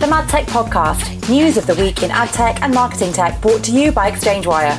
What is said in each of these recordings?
the Mad Tech Podcast, news of the week in ad tech and marketing tech, brought to you by ExchangeWire.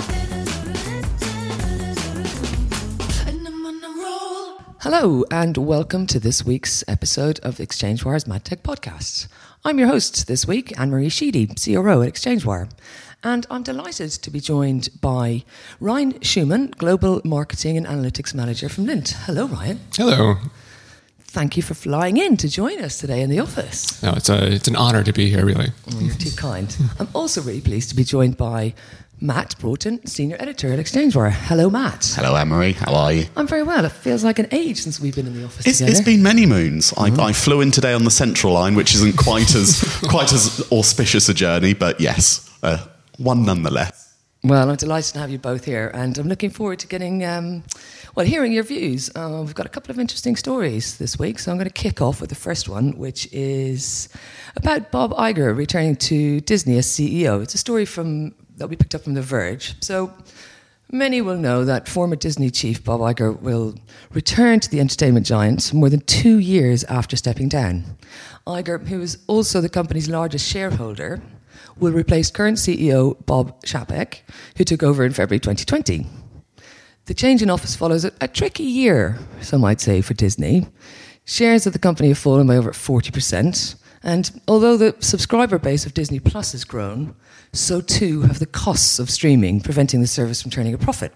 Hello and welcome to this week's episode of ExchangeWire's Mad Tech Podcast. I'm your host this week, Anne-Marie Sheedy, CRO at ExchangeWire. And I'm delighted to be joined by Ryan Schumann, Global Marketing and Analytics Manager from Lint. Hello, Ryan. Hello. Thank you for flying in to join us today in the office. No, it's an honour to be here, really. You're too kind. I'm also really pleased to be joined by Matt Broughton, Senior Editor at ExchangeWire. Hello, Matt. Hello, Anne-Marie. How are you? I'm very well. It feels like an age since we've been in the office together. It's been many moons. I flew in today on the Central Line, which isn't quite as auspicious a journey, but yes, one nonetheless. Well, I'm delighted to have you both here, and I'm looking forward to getting, hearing your views. We've got a couple of interesting stories this week, so I'm going to kick off with the first one, which is about Bob Iger returning to Disney as CEO. It's a story that we picked up from The Verge. So many will know that former Disney chief Bob Iger will return to the entertainment giant more than 2 years after stepping down. Iger, who is also the company's largest shareholder, will replace current CEO Bob Chapek, who took over in February 2020. The change in office follows a tricky year, some might say, for Disney. Shares of the company have fallen by over 40%, and although the subscriber base of Disney Plus has grown, so too have the costs of streaming, preventing the service from turning a profit.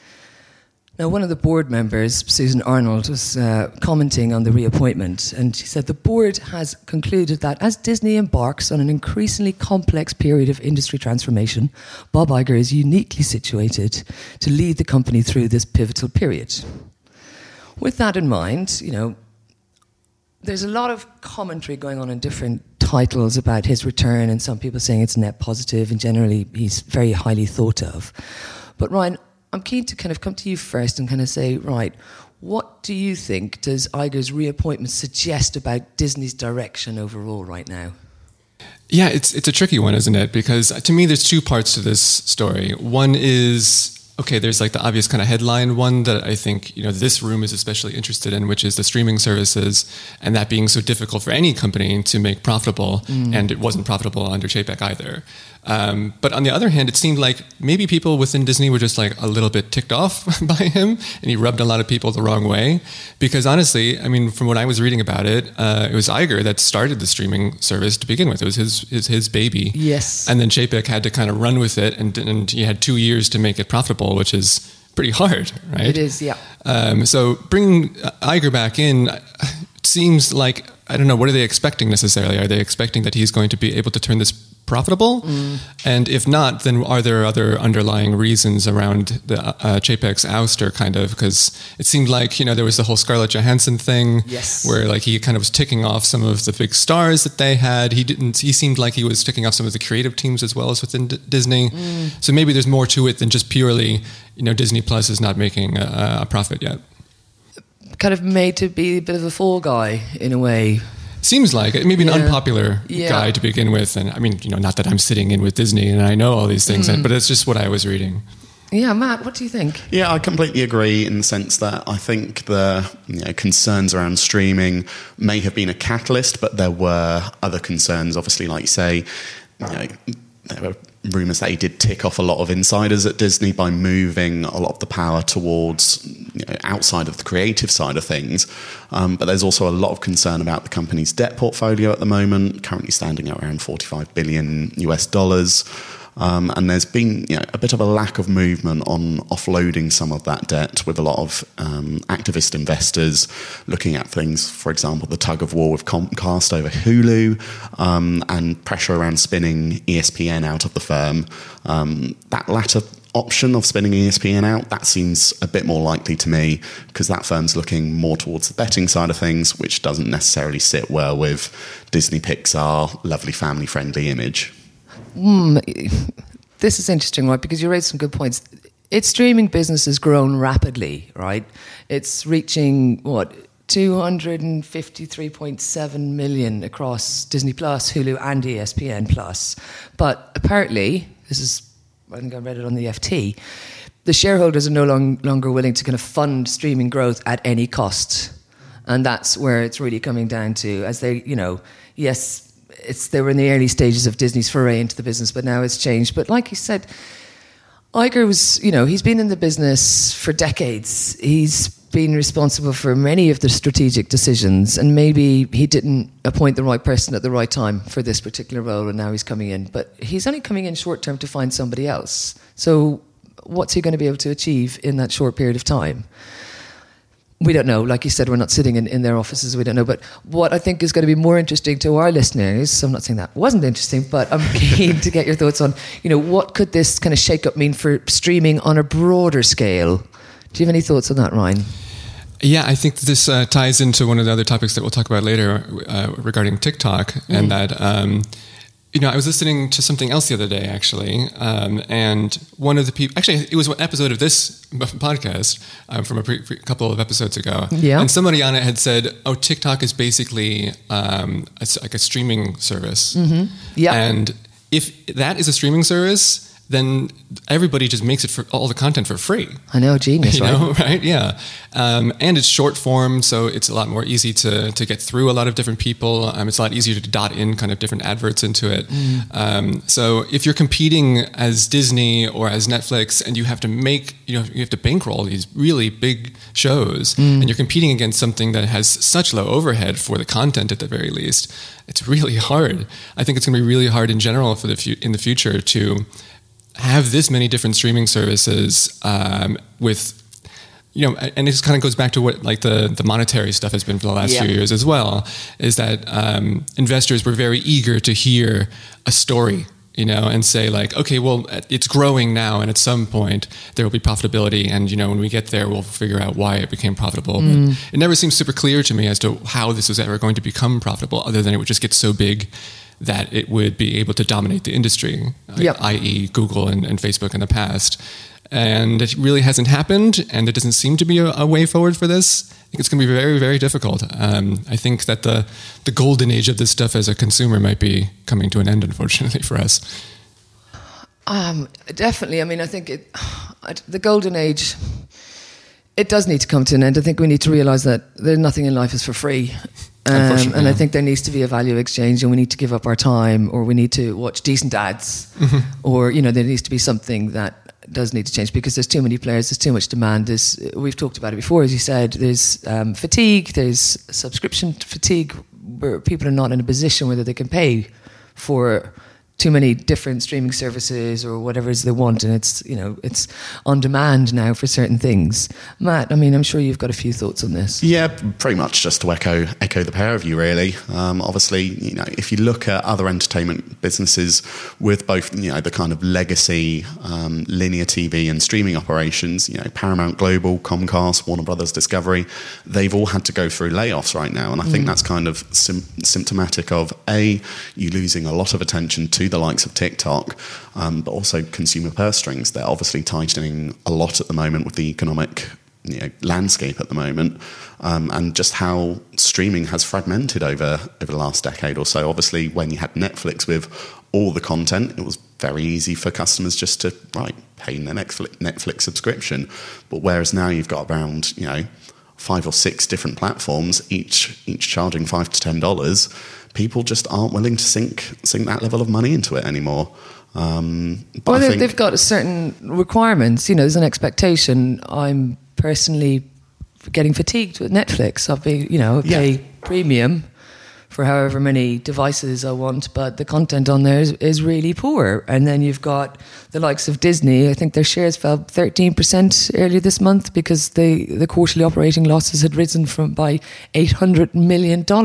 Now, one of the board members, Susan Arnold, was commenting on the reappointment, and she said the board has concluded that as Disney embarks on an increasingly complex period of industry transformation, Bob Iger is uniquely situated to lead the company through this pivotal period. With that in mind, there's a lot of commentary going on in different titles about his return, and some people saying it's net positive, and generally he's very highly thought of. But Ryan, I'm keen to kind of come to you first and kind of say, right, what do you think does Iger's reappointment suggest about Disney's direction overall right now? Yeah, it's a tricky one, isn't it? Because to me, there's two parts to this story. One is, okay, there's like the obvious kind of headline one that I think, this room is especially interested in, which is the streaming services, and that being so difficult for any company to make profitable, and it wasn't profitable under Chapek either. But on the other hand, it seemed like maybe people within Disney were just like a little bit ticked off by him, and he rubbed a lot of people the wrong way. Because honestly, I mean, from what I was reading about it, it was Iger that started the streaming service to begin with. It was his baby. Yes. And then Chapek had to kind of run with it, and he had 2 years to make it profitable, which is pretty hard, right? It is, yeah. So bringing Iger back in, it seems like, I don't know, what are they expecting necessarily? Are they expecting that he's going to be able to turn this profitable? And if not, then are there other underlying reasons around the Chapek's ouster, kind of? Because it seemed like, there was the whole Scarlett Johansson thing, yes, where like he kind of was ticking off some of the big stars that they had. He seemed like he was ticking off some of the creative teams as well as within Disney. So maybe there's more to it than just purely, Disney Plus is not making a profit yet. Kind of made to be a bit of a fall guy in a way. Seems like it. Maybe an unpopular guy to begin with. And I mean, not that I'm sitting in with Disney and I know all these things, but it's just what I was reading. Yeah, Matt, what do you think? Yeah, I completely agree in the sense that I think the concerns around streaming may have been a catalyst, but there were other concerns. Obviously, like you say, there were rumours that he did tick off a lot of insiders at Disney by moving a lot of the power towards outside of the creative side of things. But there's also a lot of concern about the company's debt portfolio at the moment, currently standing at around $45 billion US. And there's been a bit of a lack of movement on offloading some of that debt, with a lot of activist investors looking at things, for example, the tug of war with Comcast over Hulu, and pressure around spinning ESPN out of the firm. That latter option of spinning ESPN out, that seems a bit more likely to me, because that firm's looking more towards the betting side of things, which doesn't necessarily sit well with Disney Pixar lovely family-friendly image. This is interesting, right? Because you raised some good points. Its streaming business has grown rapidly, right? It's reaching, 253.7 million across Disney Plus, Hulu, and ESPN Plus. But apparently, I think I read it on the FT, the shareholders are no longer willing to kind of fund streaming growth at any cost. And that's where it's really coming down to, as they, yes, they were in the early stages of Disney's foray into the business, but now it's changed. But like you said, Iger was, he's been in the business for decades. He's been responsible for many of the strategic decisions, and maybe he didn't appoint the right person at the right time for this particular role, and now he's coming in. But he's only coming in short term to find somebody else. So what's he going to be able to achieve in that short period of time? We don't know. Like you said, we're not sitting in their offices. We don't know. But what I think is going to be more interesting to our listeners, I'm not saying that wasn't interesting, but I'm keen to get your thoughts on, what could this kind of shake-up mean for streaming on a broader scale? Do you have any thoughts on that, Ryan? Yeah, I think this ties into one of the other topics that we'll talk about later regarding TikTok, and that... I was listening to something else the other day, actually, and one of the people... Actually, it was an episode of this podcast from a couple of episodes ago. Yeah. And somebody on it had said, TikTok is basically like a streaming service. Mm-hmm. Yeah. And if that is a streaming service, then everybody just makes it for all the content for free. I know, genius, right? Right? Yeah. And it's short form, so it's a lot more easy to get through a lot of different people. It's a lot easier to dot in kind of different adverts into it. So if you're competing as Disney or as Netflix, and you have to you have to bankroll these really big shows, and you're competing against something that has such low overhead for the content at the very least, it's really hard. I think it's going to be really hard in general in the future to have this many different streaming services with, and it just kind of goes back to what like the monetary stuff has been for the last few years as well, is that investors were very eager to hear a story, and say like, okay, well, it's growing now, and at some point there will be profitability, and when we get there, we'll figure out why it became profitable. But it never seems super clear to me as to how this was ever going to become profitable, other than it would just get so big that it would be able to dominate the industry, i.e. Google and Facebook in the past. And it really hasn't happened, and there doesn't seem to be a way forward for this. I think it's going to be very, very difficult. I think that the golden age of this stuff as a consumer might be coming to an end, unfortunately, for us. Definitely. I mean, I think the golden age, it does need to come to an end. I think we need to realise that nothing in life is for free. And I think there needs to be a value exchange, and we need to give up our time, or we need to watch decent ads, or there needs to be something that does need to change, because there's too many players, there's too much demand. We've talked about it before, as you said. There's fatigue, there's subscription fatigue, where people are not in a position whether they can pay for too many different streaming services or whatever it is they want, and it's on demand now for certain things. Matt, I mean, I'm sure you've got a few thoughts on this. Yeah, pretty much just to echo the pair of you, really. Obviously, if you look at other entertainment businesses with both, the kind of legacy linear TV and streaming operations, Paramount Global, Comcast, Warner Brothers Discovery, they've all had to go through layoffs right now, and I think that's kind of symptomatic of you losing a lot of attention to the likes of TikTok, but also consumer purse strings. They're obviously tightening a lot at the moment with the economic landscape at the moment, and just how streaming has fragmented over the last decade or so. Obviously, when you had Netflix with all the content, it was very easy for customers just to pay their Netflix subscription. But whereas now you've got around 5 or 6 different platforms, each charging $5 to $10. People just aren't willing to sink that level of money into it anymore. But they've got certain requirements. There's an expectation. I'm personally getting fatigued with Netflix. I'll pay premium for however many devices I want, but the content on there is really poor. And then you've got the likes of Disney. I think their shares fell 13% earlier this month because the quarterly operating losses had risen by $800 million to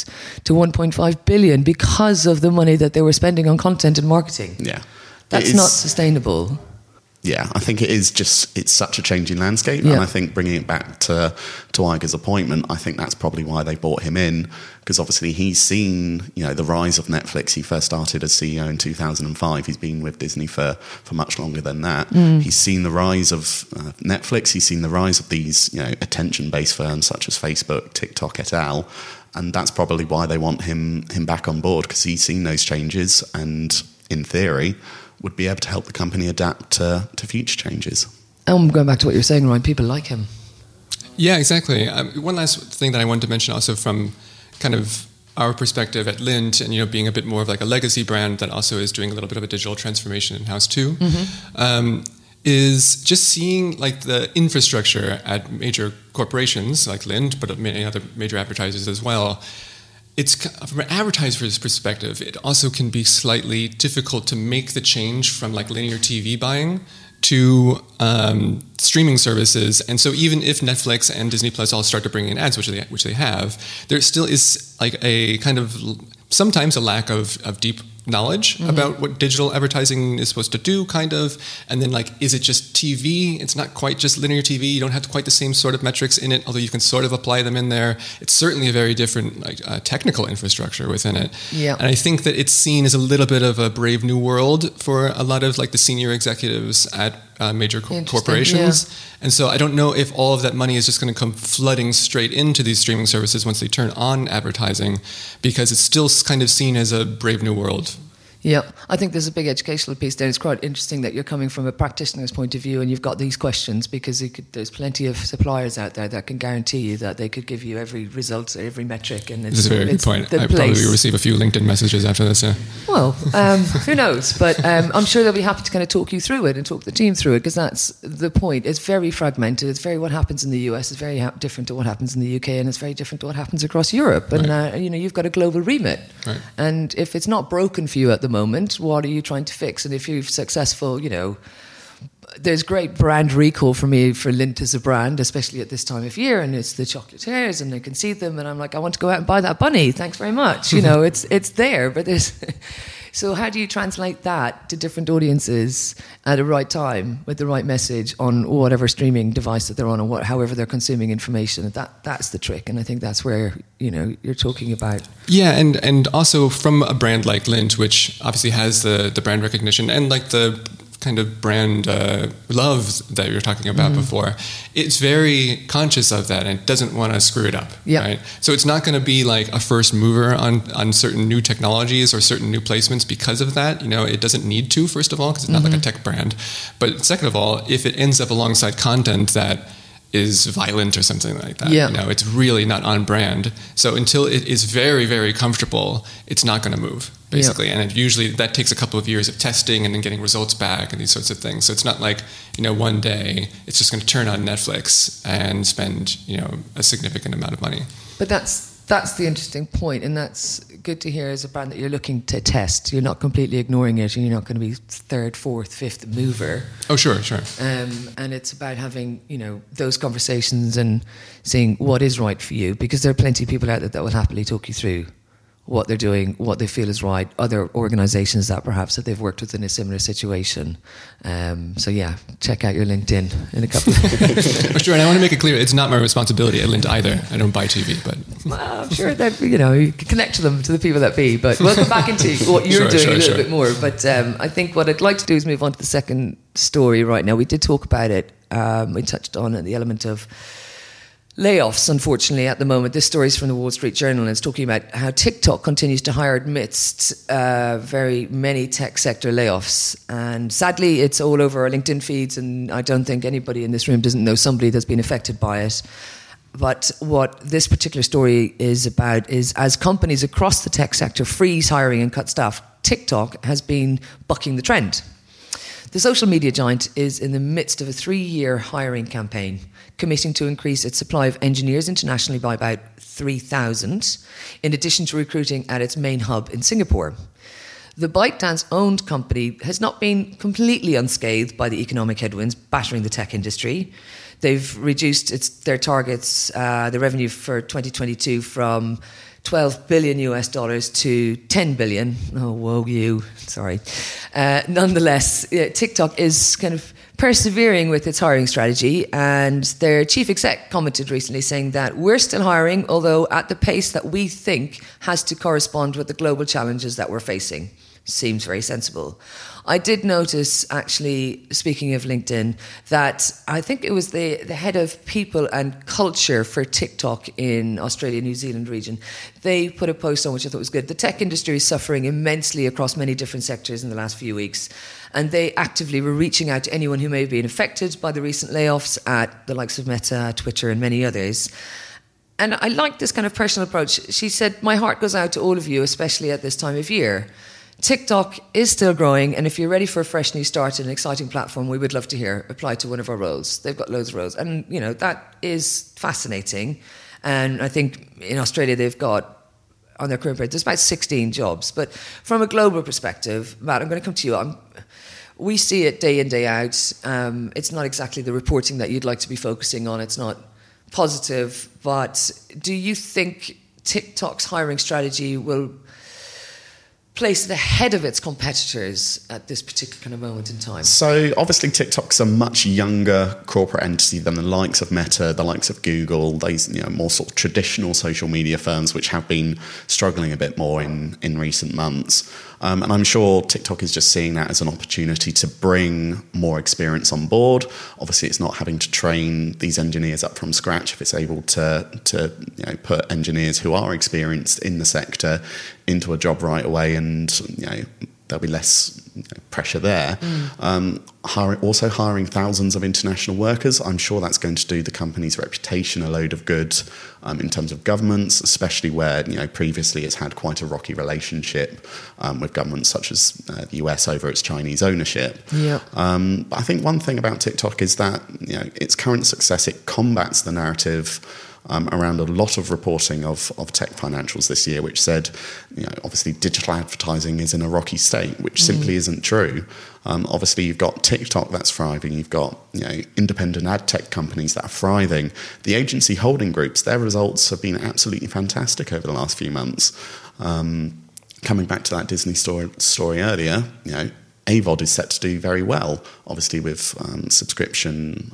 $1.5 billion because of the money that they were spending on content and marketing. Yeah. That's not sustainable. Yeah, I think it's such a changing landscape. And I think bringing it back to Iger's appointment, I think that's probably why they brought him in, because obviously he's seen, the rise of Netflix. He first started as CEO in 2005. He's been with Disney for much longer than that. He's seen the rise of Netflix. He's seen the rise of these, attention-based firms such as Facebook, TikTok, et al. And that's probably why they want him back on board, because he's seen those changes and, in theory, would be able to help the company adapt to future changes. Going back to what you were saying, Ryan, people like him. Yeah, exactly. One last thing that I wanted to mention also from kind of our perspective at Lindt, and being a bit more of like a legacy brand that also is doing a little bit of a digital transformation in-house too, is just seeing like the infrastructure at major corporations like Lindt, but many other major advertisers as well. It's from an advertiser's perspective, it also can be slightly difficult to make the change from like linear TV buying to streaming services. And so even if Netflix and Disney Plus all start to bring in ads, which they have, there still is like a kind of sometimes a lack of deep knowledge about what digital advertising is supposed to do, kind of. And then like, is it just TV? It's not quite just linear TV. You don't have quite the same sort of metrics in it, although you can sort of apply them in there. It's certainly a very different like technical infrastructure within it. Yeah. And I think that it's seen as a little bit of a brave new world for a lot of like the senior executives at major corporations. Yeah. And so I don't know if all of that money is just going to come flooding straight into these streaming services once they turn on advertising, because it's still kind of seen as a brave new world. Yeah, I think there's a big educational piece there. It's quite interesting that you're coming from a practitioner's point of view and you've got these questions, because there's plenty of suppliers out there that can guarantee you that they could give you every result, every metric. And it's, this is a very good point. I probably receive a few LinkedIn messages after this. Yeah. Well, who knows? But I'm sure they'll be happy to kind of talk you through it and talk the team through it, because that's the point. It's very fragmented. It's very what happens in the US is very different to what happens in the UK, and it's very different to what happens across Europe. And you've got a global remit. Right. And if it's not broken for you at the moment, what are you trying to fix? And if you're successful, there's great brand recall for me for Lindt as a brand, especially at this time of year, and it's the chocolatiers and they can see them and I'm like, I want to go out and buy that bunny, thanks very much. It's there, but there's so how do you translate that to different audiences at the right time with the right message on whatever streaming device that they're on, or however they're consuming information? That's the trick, and I think that's where you're talking about. Yeah, and also from a brand like Lindt, which obviously has the brand recognition and like the kind of brand love that you were talking about before, it's very conscious of that and doesn't want to screw it up. Yeah. Right? So it's not going to be like a first mover on certain new technologies or certain new placements because of that. It doesn't need to, first of all, because it's not like a tech brand. But second of all, if it ends up alongside content that is violent or something like that, it's really not on brand. So until it is very, very comfortable, it's not going to move, basically. Yeah. And usually that takes a couple of years of testing and then getting results back and these sorts of things. So it's not like, one day it's just going to turn on Netflix and spend, a significant amount of money. But that's the interesting point, and that's good to hear as a brand that you're looking to test. You're not completely ignoring it, and you're not going to be third, fourth, fifth mover. Oh, sure. And it's about having, those conversations and seeing what is right for you, because there are plenty of people out there that will happily talk you through what they're doing, what they feel is right, other organisations that perhaps that they've worked with in a similar situation. So check out your LinkedIn in a couple of For sure, and I want to make it clear, it's not my responsibility at Lindt either. I don't buy TV, but... Well, I'm sure that, you can connect to them, to the people that be, but we'll come back into what you're doing a little bit more. But I think what I'd like to do is move on to the second story right now. We did talk about it. We touched on the element of layoffs, unfortunately, at the moment. This story is from the Wall Street Journal, and it's talking about how TikTok continues to hire amidst very many tech sector layoffs. And sadly, it's all over our LinkedIn feeds, and I don't think anybody in this room doesn't know somebody that's been affected by it. But what this particular story is about is, as companies across the tech sector freeze hiring and cut staff, TikTok has been bucking the trend. The social media giant is in the midst of a 3-year hiring campaign, committing to increase its supply of engineers internationally by about 3,000, in addition to recruiting at its main hub in Singapore. The ByteDance-owned company has not been completely unscathed by the economic headwinds battering the tech industry. They've reduced their targets, the revenue for 2022 from $12 billion to $10 billion. Oh, whoa, you. Sorry. Nonetheless, TikTok is kind of persevering with its hiring strategy, and their chief exec commented recently saying that we're still hiring, although at the pace that we think has to correspond with the global challenges that we're facing. Seems very sensible. I did notice, actually, speaking of LinkedIn, that I think it was the head of people and culture for TikTok in Australia, New Zealand region. They put a post on which I thought was good. The tech industry is suffering immensely across many different sectors in the last few weeks. And they actively were reaching out to anyone who may have been affected by the recent layoffs at the likes of Meta, Twitter, and many others. And I like this kind of personal approach. She said, my heart goes out to all of you, especially at this time of year. TikTok is still growing, and if you're ready for a fresh new start and an exciting platform, we would love to hear. Apply to one of our roles. They've got loads of roles. And, that is fascinating. And I think in Australia they've got, on their career page, there's about 16 jobs. But from a global perspective, Matt, I'm going to come to you. We see it day in, day out. It's not exactly the reporting that you'd like to be focusing on. It's not positive. But do you think TikTok's hiring strategy will place it ahead of its competitors at this particular kind of moment in time? So obviously TikTok's a much younger corporate entity than the likes of Meta, the likes of Google, these more sort of traditional social media firms which have been struggling a bit more in recent months. And I'm sure TikTok is just seeing that as an opportunity to bring more experience on board. Obviously, it's not having to train these engineers up from scratch if it's able to put engineers who are experienced in the sector into a job right away, and there'll be less pressure there. Also hiring thousands of international workers, I'm sure that's going to do the company's reputation a load of good in terms of governments, especially where previously it's had quite a rocky relationship with governments such as the US over its Chinese ownership. Yeah. But I think one thing about TikTok is that its current success, it combats the narrative around a lot of reporting of tech financials this year, which said, obviously digital advertising is in a rocky state, which simply isn't true. Obviously, you've got TikTok that's thriving. You've got independent ad tech companies that are thriving. The agency holding groups, their results have been absolutely fantastic over the last few months. Coming back to that Disney story earlier, AVOD is set to do very well, obviously with subscription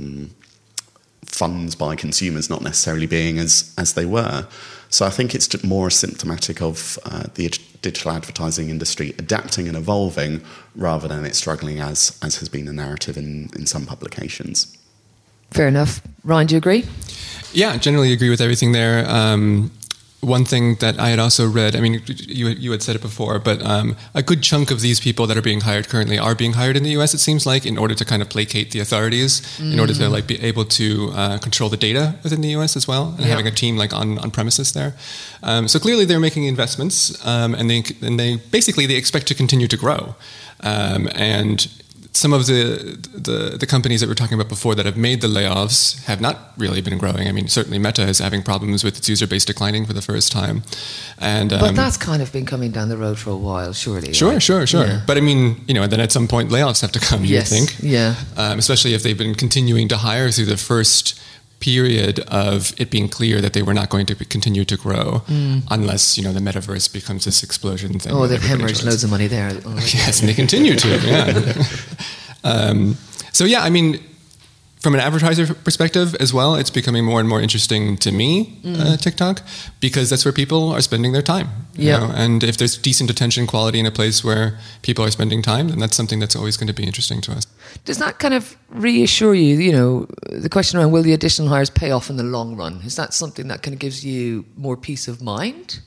funds by consumers not necessarily being as they were. So I think it's more symptomatic of the digital advertising industry adapting and evolving rather than it struggling as has been the narrative in some publications. Fair enough. Ryan, do you agree? Yeah, generally agree with everything there. One thing that I had also read, I mean, you had said it before, but a good chunk of these people that are being hired currently are being hired in the US, it seems like, in order to kind of placate the authorities, in order to be able to control the data within the US as well, and having a team on premises there. So clearly they're making investments, and they basically expect to continue to grow. And some of the companies that we were talking about before that have made the layoffs have not really been growing. I mean, certainly Meta is having problems with its user base declining for the first time. But that's kind of been coming down the road for a while, surely. Sure. Right? Yeah. But I mean, then at some point layoffs have to come, you think? Yeah. Especially if they've been continuing to hire through the first period of it being clear that they were not going to continue to grow unless, the metaverse becomes this explosion thing. Oh, they've hemorrhaged loads of money there. Yes, and they continue to, yeah. So, yeah, I mean, from an advertiser perspective as well, it's becoming more and more interesting to me, TikTok, because that's where people are spending their time. Yeah. And if there's decent attention quality in a place where people are spending time, then that's something that's always going to be interesting to us. Does that kind of reassure you, the question around will the additional hires pay off in the long run? Is that something that kind of gives you more peace of mind?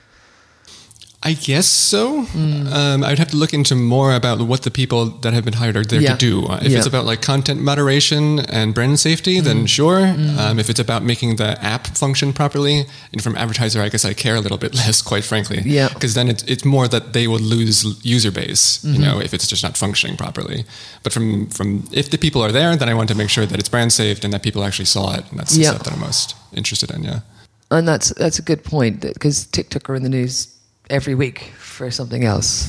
I guess so. I'd have to look into more about what the people that have been hired are there to do. If it's about content moderation and brand safety, then sure. If it's about making the app function properly, and from advertiser, I guess I care a little bit less, quite frankly. Yeah. Because then it's more that they will lose user base, if it's just not functioning properly. But from if the people are there, then I want to make sure that it's brand safe and that people actually saw it. And that's the stuff that I'm most interested in, And that's a good point, because TikTok are in the news every week for something else.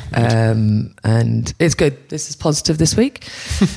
And it's good. This is positive this week.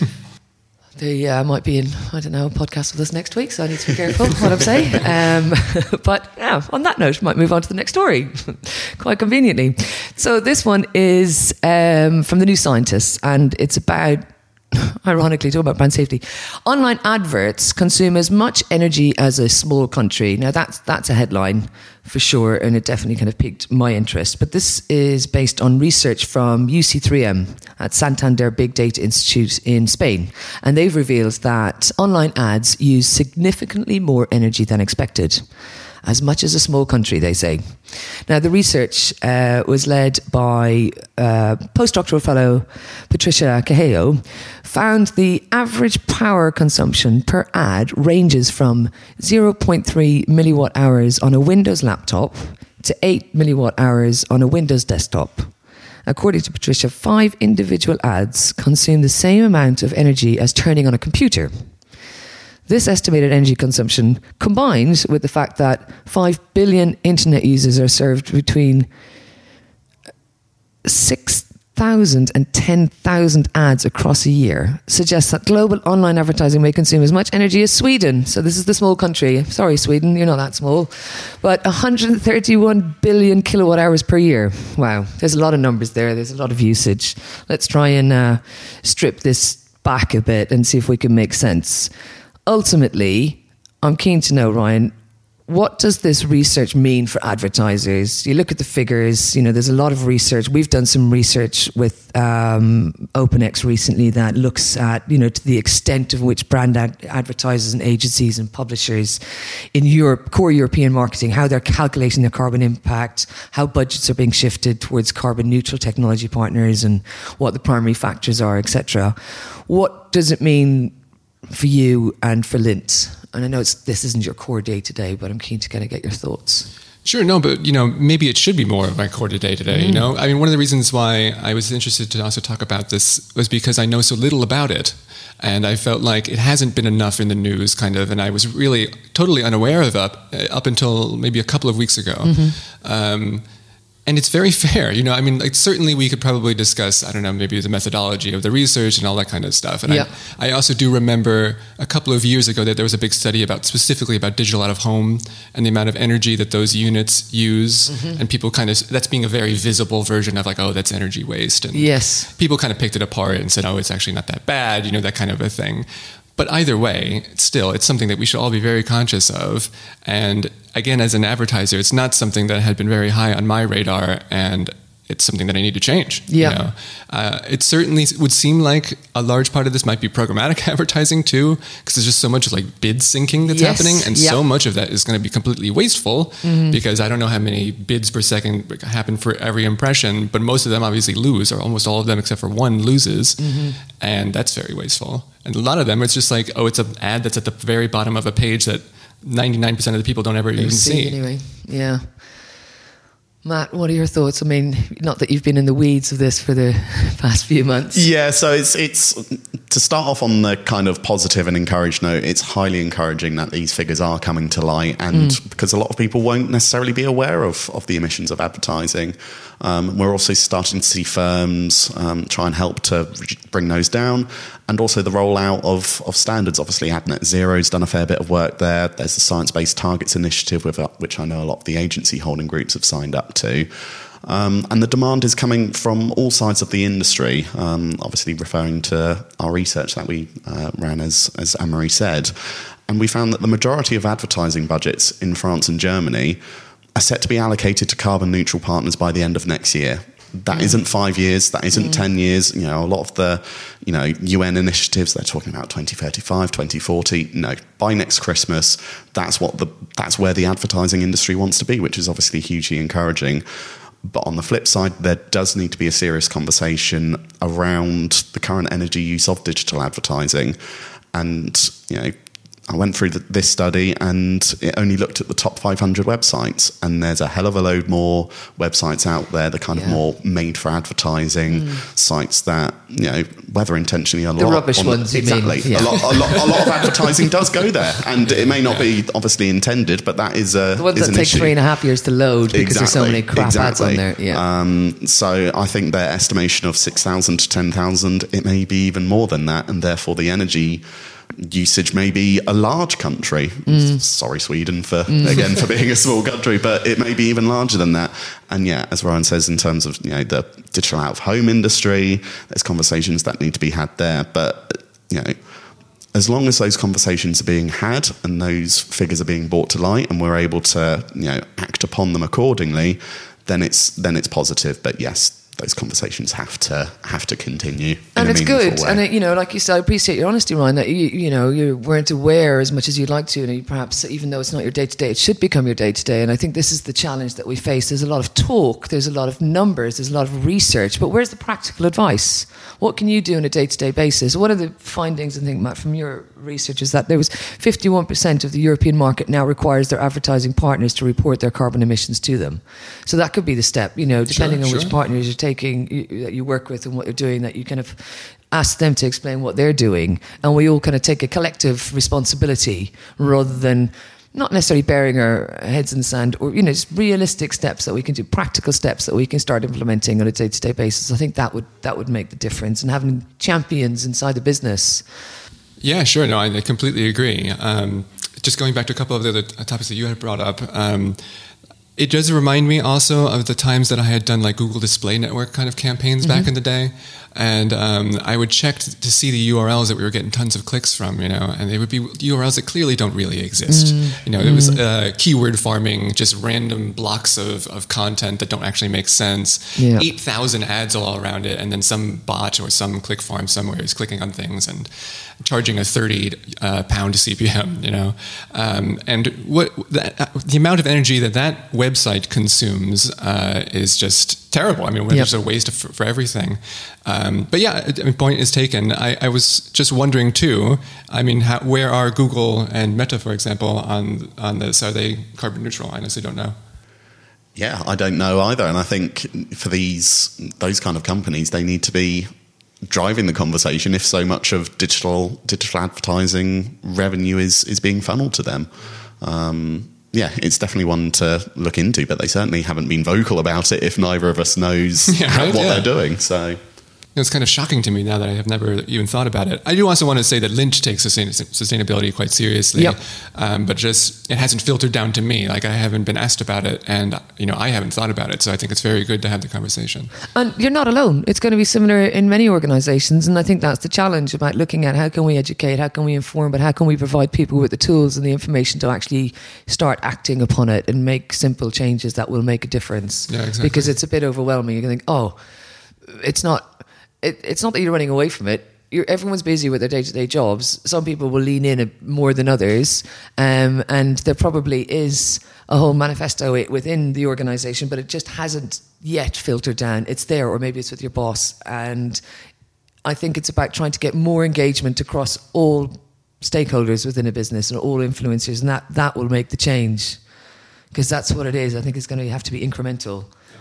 They might be in, a podcast with us next week, so I need to be careful what I'm saying. But on that note, might move on to the next story, quite conveniently. So this one is from the New Scientist, and it's about, ironically, talking about brand safety. Online adverts consume as much energy as a small country. Now, that's a headline for sure, and it definitely kind of piqued my interest. But this is based on research from UC3M at Santander Big Data Institute in Spain. And they've revealed that online ads use significantly more energy than expected. As much as a small country, they say. Now, the research was led by postdoctoral fellow Patricia Cajallo found the average power consumption per ad ranges from 0.3 milliwatt hours on a Windows laptop to 8 milliwatt hours on a Windows desktop. According to Patricia, 5 individual ads consume the same amount of energy as turning on a computer. This estimated energy consumption, combined with the fact that 5 billion internet users are served between 6,000 and 10,000 ads across a year, suggests that global online advertising may consume as much energy as Sweden. So this is the small country. Sorry, Sweden, you're not that small. But 131 billion kilowatt hours per year. Wow, there's a lot of numbers there. There's a lot of usage. Let's try and strip this back a bit and see if we can make sense. Ultimately, I'm keen to know, Ryan, what does this research mean for advertisers? You look at the figures, there's a lot of research. We've done some research with OpenX recently that looks at, to the extent of which brand advertisers and agencies and publishers in Europe, core European marketing, how they're calculating their carbon impact, how budgets are being shifted towards carbon neutral technology partners and what the primary factors are, etc. What does it mean for you and for Lindt? And I know this isn't your core day today, but I'm keen to kind of get your thoughts. Sure, no, but maybe it should be more of my core today. I mean, one of the reasons why I was interested to also talk about this was because I know so little about it. And I felt like it hasn't been enough in the news, kind of, and I was really totally unaware of it up until maybe a couple of weeks ago. Mm-hmm. And it's very fair, I mean, like, certainly we could probably discuss, I don't know, maybe the methodology of the research and all that kind of stuff. And yeah. I also do remember a couple of years ago that there was a big study specifically about digital out of home and the amount of energy that those units use. Mm-hmm. And people that's being a very visible version of like, oh, that's energy waste. And yes, people kind of picked it apart and said, oh, it's actually not that bad, that kind of a thing. But either way, still, it's something that we should all be very conscious of. And again, as an advertiser, it's not something that had been very high on my radar, and it's something that I need to change. Yeah. It certainly would seem like a large part of this might be programmatic advertising too, because there's just so much like bid syncing that's happening, and so much of that is going to be completely wasteful, because I don't know how many bids per second happen for every impression, but most of them obviously lose, or almost all of them except for one loses, and that's very wasteful. And a lot of them, it's just like, oh, it's an ad that's at the very bottom of a page that 99% of the people don't ever even see. Anyway, yeah. Matt, what are your thoughts? I mean, not that you've been in the weeds of this for the past few months. Yeah, so it's to start off on the kind of positive and encouraged note, it's highly encouraging that these figures are coming to light, and because a lot of people won't necessarily be aware of the emissions of advertising. We're also starting to see firms try and help to bring those down, and also the rollout of standards. Obviously, AdNet Zero's done a fair bit of work there. There's the Science Based Targets Initiative, which I know a lot of the agency holding groups have signed up to. And the demand is coming from all sides of the industry, obviously referring to our research that we ran, as Anne-Marie said. And we found that the majority of advertising budgets in France and Germany are set to be allocated to carbon neutral partners by the end of next year. That isn't 5 years, that isn't 10 years. A lot of the, UN initiatives, they're talking about 2035, 2040. No, by next Christmas, that's where the advertising industry wants to be, which is obviously hugely encouraging. But on the flip side, there does need to be a serious conversation around the current energy use of digital advertising. And, I went through this study, and it only looked at the top 500 websites, and there's a hell of a load more websites out there, the kind of more made for advertising sites that, whether intentionally or not, the rubbish ones, exactly. You mean. Yeah. A lot of advertising does go there, and it may not be obviously intended, but that is the ones that take issue. 3.5 years to load because there's so many crap ads on there. Yeah. So I think their estimation of 6,000 to 10,000, it may be even more than that, and therefore the energy usage may be a large country. Sorry, Sweden, for being a small country, but it may be even larger than that. And yeah, as Ryan says, in terms of the digital out of home industry, there's conversations that need to be had there. But as long as those conversations are being had and those figures are being brought to light, and we're able to act upon them accordingly, then it's positive. But yes, those conversations have to continue. And it's good. Way. And like you said, I appreciate your honesty, Ryan, that you weren't aware as much as you'd like to, and perhaps even though it's not your day-to-day, it should become your day-to-day. And I think this is the challenge that we face. There's a lot of talk, there's a lot of numbers, there's a lot of research, but where's the practical advice? What can you do on a day-to-day basis? One of the findings, I think, Matt, from your research is that there was 51% of the European market now requires their advertising partners to report their carbon emissions to them. So that could be the step, depending on which partners you're taking, that you work with and what they're doing, that you kind of ask them to explain what they're doing, and we all kind of take a collective responsibility rather than not necessarily burying our heads in the sand, or just realistic steps that we can do, practical steps that we can start implementing on a day-to-day basis. I think that would make the difference, and having champions inside the business. Yeah, sure. No, I completely agree. Just going back to a couple of the other topics that you had brought up, it does remind me also of the times that I had done like Google Display Network kind of campaigns back in the day. And I would check to see the URLs that we were getting tons of clicks from, and they would be URLs that clearly don't really exist. It was keyword farming, just random blocks of content that don't actually make sense. 8,000 ads all around it, and then some bot or some click farm somewhere is clicking on things and charging a 30 pound CPM, and what the amount of energy that website consumes is just terrible. I mean, there's a waste for everything. But yeah, point is taken. I was just wondering too, I mean, where are Google and Meta, for example, on this? Are they carbon neutral? I honestly don't know. Yeah, I don't know either. And I think for those kind of companies, they need to be driving the conversation if so much of digital advertising revenue is being funneled to them. Yeah, it's definitely one to look into, but they certainly haven't been vocal about it if neither of us knows what they're doing. So it's kind of shocking to me now that I have never even thought about it. I do also want to say that Lynch takes sustainability quite seriously, but just it hasn't filtered down to me. Like I haven't been asked about it, and I haven't thought about it. So I think it's very good to have the conversation. And you're not alone. It's going to be similar in many organisations, and I think that's the challenge about looking at how can we educate, how can we inform, but how can we provide people with the tools and the information to actually start acting upon it and make simple changes that will make a difference. Yeah, exactly. Because it's a bit overwhelming. You can think, it's not. It's not that you're running away from it. Everyone's busy with their day-to-day jobs. Some people will lean in more than others, and there probably is a whole manifesto within the organisation, but it just hasn't yet filtered down. It's there, or maybe it's with your boss. And I think it's about trying to get more engagement across all stakeholders within a business and all influencers, and that will make the change, because that's what it is. I think it's going to have to be incremental.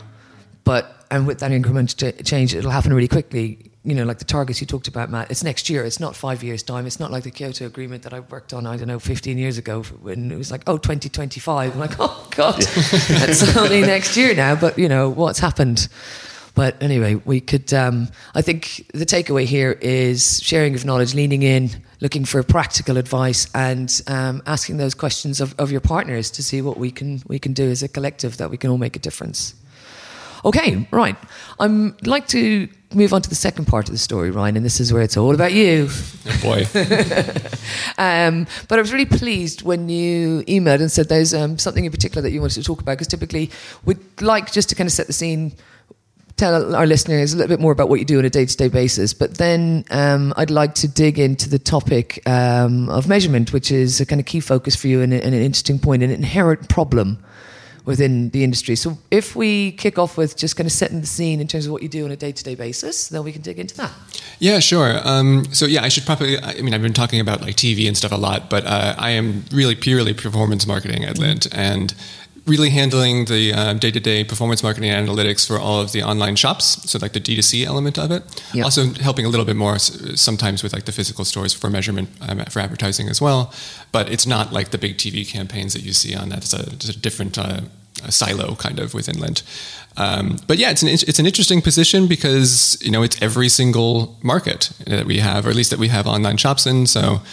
And with that incremental change, it'll happen really quickly. Like the targets you talked about, Matt, it's next year. It's not 5 years' time. It's not like the Kyoto Agreement that I worked on, 15 years ago, when it was like, 2025. I'm like, oh, God, that's only next year now. But, what's happened? But anyway, we could, I think the takeaway here is sharing of knowledge, leaning in, looking for practical advice, and asking those questions of your partners to see what we can do as a collective, that we can all make a difference. Okay, right. I'd like to move on to the second part of the story, Ryan, and this is where it's all about you. Oh boy. But I was really pleased when you emailed and said there's something in particular that you wanted to talk about, because typically we'd like just to kind of set the scene, tell our listeners a little bit more about what you do on a day-to-day basis. But then I'd like to dig into the topic of measurement, which is a kind of key focus for you and an interesting point, an inherent problem within the industry. So if we kick off with just kind of setting the scene in terms of what you do on a day-to-day basis, then we can dig into that. Yeah, sure. I should probably, I've been talking about like TV and stuff a lot, but I am really purely performance marketing at Lint, and really handling the day-to-day performance marketing analytics for all of the online shops, so like the D2C element of it. Yep. Also helping a little bit more sometimes with like the physical stores for measurement, for advertising as well. But it's not like the big TV campaigns that you see on that. It's a different silo kind of within Lint. But yeah, it's an interesting position because it's every single market that we have, or at least that we have online shops in. So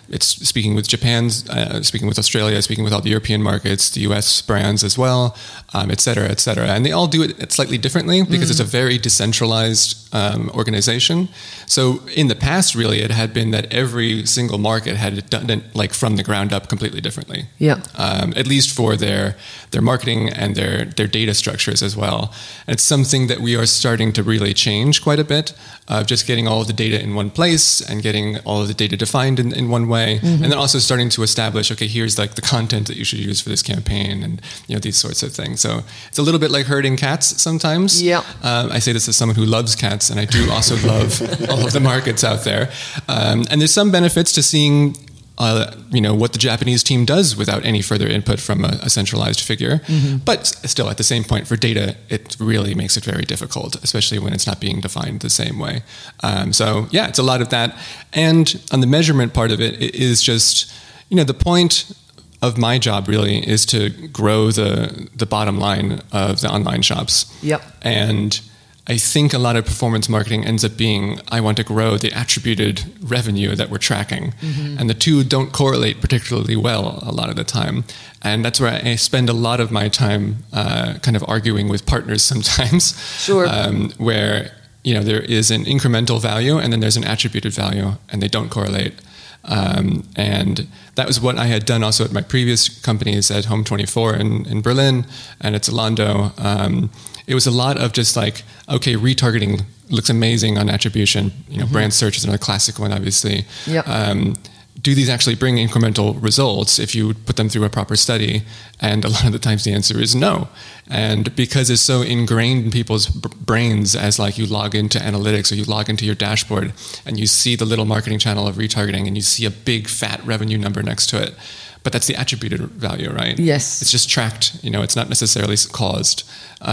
it's speaking with Japan's, speaking with Australia, speaking with all the European markets, the US brands as well, et cetera, et cetera. And they all do it slightly differently because it's a very decentralized organization. So in the past, really, it had been that every single market had done it like from the ground up completely differently. Yeah. At least for their marketing and their data structures as well. And it's something that we are starting to really change quite a bit, just getting all of the data in one place and getting all of the data defined in one way. And then also starting to establish, okay, here's like the content that you should use for this campaign and, you know, these sorts of things. So it's a little bit like herding cats sometimes. Yeah. I say this as someone who loves cats, and I do also love all of the markets out there. And there's some benefits to seeing you know, what the Japanese team does without any further input from a centralized figure. But still, at the same point, for data, it really makes it very difficult, especially when it's not being defined the same way. So yeah, it's a lot of that. And on the measurement part of it, it is just, you know, the point of my job really is to grow the bottom line of the online shops. Yep. And I think a lot of performance marketing ends up being, I want to grow the attributed revenue that we're tracking. And the two don't correlate particularly well a lot of the time. And that's where I spend a lot of my time kind of arguing with partners sometimes. Sure. Where, you know, there is an incremental value and then there's an attributed value, and they don't correlate. And that was what I had done also at my previous companies at Home24 in Berlin and at Zalando. It was a lot of just like, okay, retargeting looks amazing on attribution. You know, brand search is another classic one, obviously. Yep. Do these actually bring incremental results if you put them through a proper study? And a lot of the times the answer is no. And because it's so ingrained in people's brains as like you log into analytics or you log into your dashboard and you see the little marketing channel of retargeting and you see a big fat revenue number next to it. But that's the attributed value, right? Yes. It's just tracked, you know, it's not necessarily caused.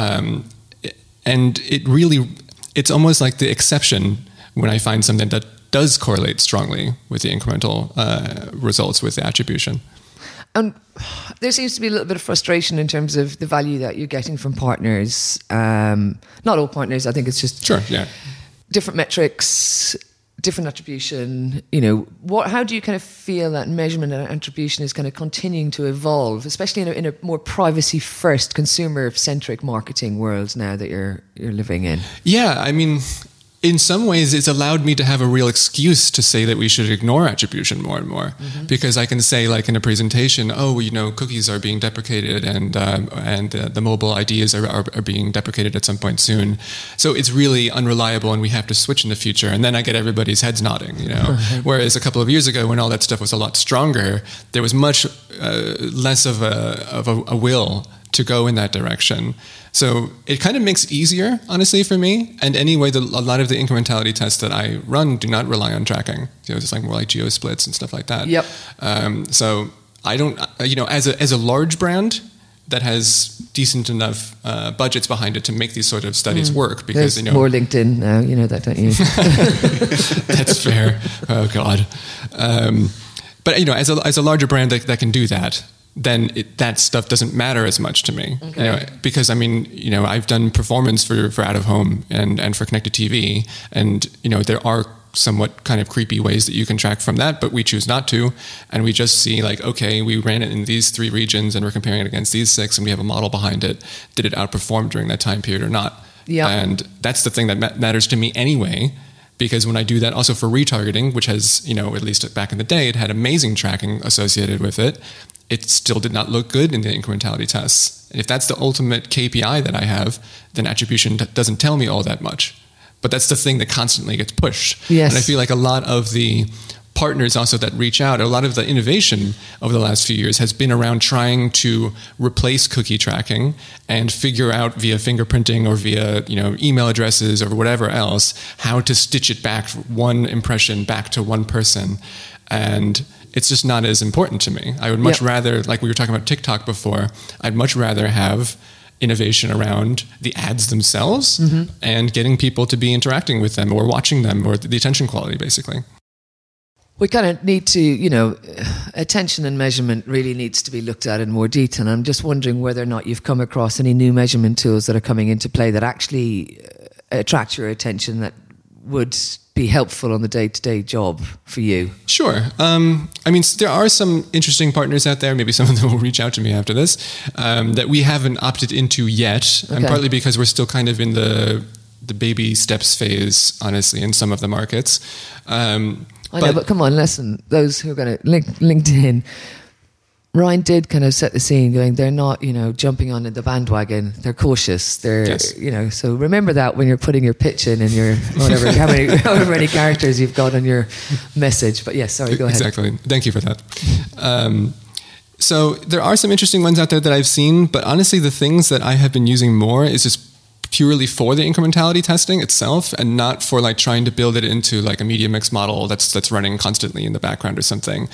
And it really, it's almost like the exception when I find something that does correlate strongly with the incremental results with the attribution. And there seems to be a little bit of frustration in terms of the value that you're getting from partners. Not all partners, I think it's just different metrics, different attribution. You know, how do you kind of feel that measurement and attribution is kind of continuing to evolve, especially in a more privacy-first, consumer-centric marketing world now that you're living in? Yeah, I mean, in some ways, it's allowed me to have a real excuse to say that we should ignore attribution more and more, because I can say, like in a presentation, oh, you know, cookies are being deprecated, and the mobile IDs are being deprecated at some point soon. So it's really unreliable, and we have to switch in the future. And then I get everybody's heads nodding, you know. Whereas a couple of years ago, when all that stuff was a lot stronger, there was much less of a will to go in that direction. So it kind of makes it easier, honestly, for me. And anyway, a lot of the incrementality tests that I run do not rely on tracking. You know, just like more like geo splits and stuff like that. Yep. So I don't, you know, as a large brand that has decent enough budgets behind it to make these sort of studies work, because, there's, you know, more LinkedIn now, you know that, don't you? That's fair. Oh God. But you know, as a larger brand that can do that, then that stuff doesn't matter as much to me. Okay. You know, because I mean, you know, I've done performance for out of home and for connected TV, and you know, there are somewhat kind of creepy ways that you can track from that, but we choose not to, and we just see like, okay, we ran it in these 3 regions and we're comparing it against these 6, and we have a model behind it. Did it outperform during that time period or not? Yeah. And that's the thing that matters to me anyway. Because when I do that also for retargeting, which has, you know, at least back in the day, it had amazing tracking associated with it, it still did not look good in the incrementality tests. And if that's the ultimate KPI that I have, then attribution doesn't tell me all that much. But that's the thing that constantly gets pushed. Yes. And I feel like a lot of the partners also that reach out, a lot of the innovation over the last few years has been around trying to replace cookie tracking and figure out via fingerprinting or via, you know, email addresses or whatever else, how to stitch it back, one impression back to one person. And it's just not as important to me. I would much rather, like we were talking about TikTok before, I'd much rather have innovation around the ads themselves and getting people to be interacting with them or watching them, or the attention quality, basically. We kind of need to, you know, attention and measurement really needs to be looked at in more detail. I'm just wondering whether or not you've come across any new measurement tools that are coming into play that actually attract your attention, that would be helpful on the day-to-day job for you? Sure. I mean, there are some interesting partners out there. Maybe some of them will reach out to me after this that we haven't opted into yet, and partly because we're still kind of in the baby steps phase, honestly, in some of the markets. I know, but come on, listen. Those who are going to LinkedIn. Ryan did kind of set the scene, going, they're not, jumping on the bandwagon. They're cautious. They're, so remember that when you're putting your pitch in and your whatever, however many characters you've got on your message. But yes, sorry, go ahead. Exactly. Thank you for that. So there are some interesting ones out there that I've seen, but honestly, the things that I have been using more is just purely for the incrementality testing itself, and not for like trying to build it into like a media mix model that's running constantly in the background or something.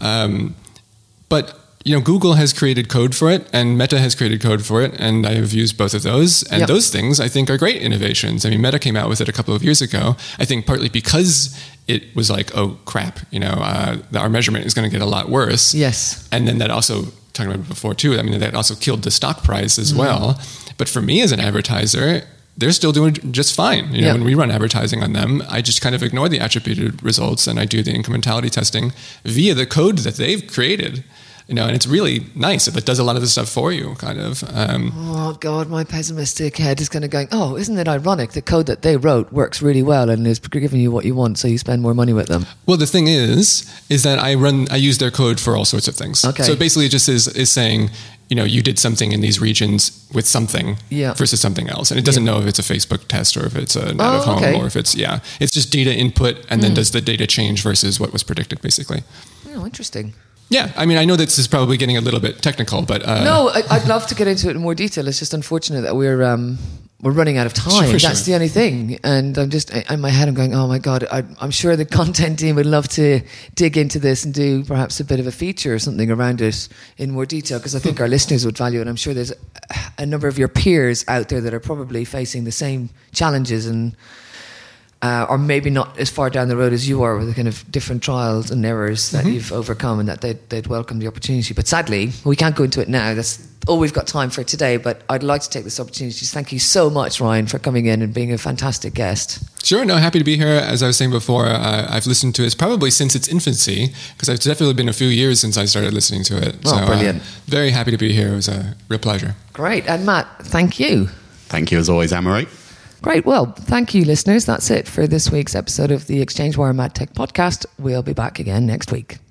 But Google has created code for it, and Meta has created code for it, and I have used both of those. And those things, I think, are great innovations. I mean, Meta came out with it a couple of years ago, I think partly because it was like, oh, crap, our measurement is going to get a lot worse. Yes. And then that also, talking about it before too, I mean, that also killed the stock price as well. But for me as an advertiser, they're still doing just fine. When we run advertising on them, I just kind of ignore the attributed results, and I do the incrementality testing via the code that they've created. And it's really nice. It does a lot of the stuff for you, kind of. Oh, God, my pessimistic head is kind of going, oh, isn't it ironic? The code that they wrote works really well and is giving you what you want, so you spend more money with them. Well, the thing is that I use their code for all sorts of things. Okay. So basically it just is saying, you did something in these regions with something versus something else. And it doesn't know if it's a Facebook test or if it's an out of home or if it's just data input, and then does the data change versus what was predicted, basically. Oh, interesting. Yeah, I mean, I know this is probably getting a little bit technical, but... No, I'd love to get into it in more detail. It's just unfortunate that we're running out of time. That's the only thing. And I'm just, in my head, I'm going, oh my God, I'm sure the content team would love to dig into this and do perhaps a bit of a feature or something around it in more detail, because I think our listeners would value it. I'm sure there's a number of your peers out there that are probably facing the same challenges and... or maybe not as far down the road as you are, with the kind of different trials and errors that you've overcome, and that they'd welcome the opportunity. But sadly, we can't go into it now. That's all we've got time for today. But I'd like to take this opportunity to thank you so much, Ryan, for coming in and being a fantastic guest. Sure, no, happy to be here. As I was saying before, I've listened to it probably since its infancy, because it's definitely been a few years since I started listening to it. Oh, so, brilliant. Very happy to be here. It was a real pleasure. Great. And Matt, thank you. Thank you as always, Anne-Marie. Great. Well, thank you, listeners. That's it for this week's episode of the Exchange Wire Mad Tech podcast. We'll be back again next week.